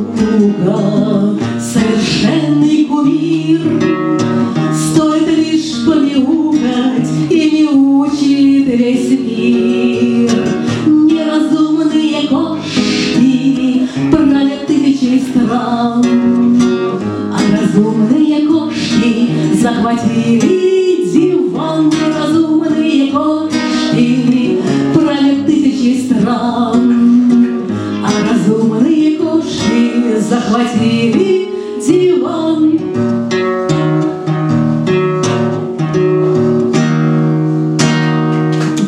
друга, совершенный кумир. Стоит лишь помяукать, и не учит весь мир. Неразумные кошки правят тысячи стран, а разумные кошки захватили диван.